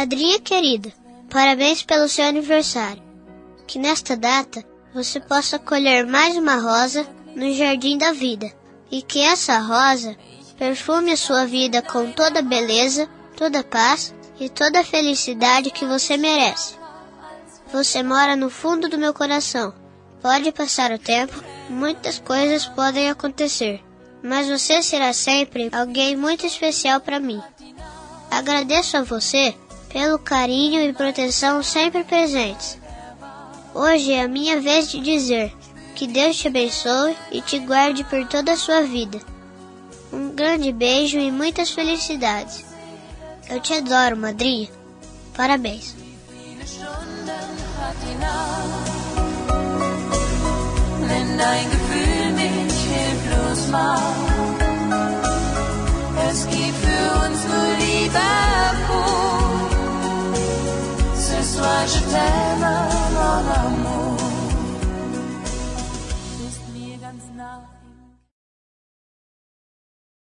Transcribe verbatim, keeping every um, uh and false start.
Madrinha querida, parabéns pelo seu aniversário. Que nesta data você possa colher mais uma rosa no jardim da vida. E que essa rosa perfume a sua vida com toda a beleza, toda a paz e toda a felicidade que você merece. Você mora no fundo do meu coração. Pode passar o tempo, muitas coisas podem acontecer, mas você será sempre alguém muito especial para mim. Agradeço a você pelo carinho e proteção sempre presentes. Hoje é a minha vez de dizer que Deus te abençoe e te guarde por toda a sua vida. Um grande beijo e muitas felicidades. Eu te adoro, madrinha. Parabéns. Wenn dein Gefühl mich hilflos macht, es gibt für uns nur Liebe pur. Ce soir je t'aime, mon amour.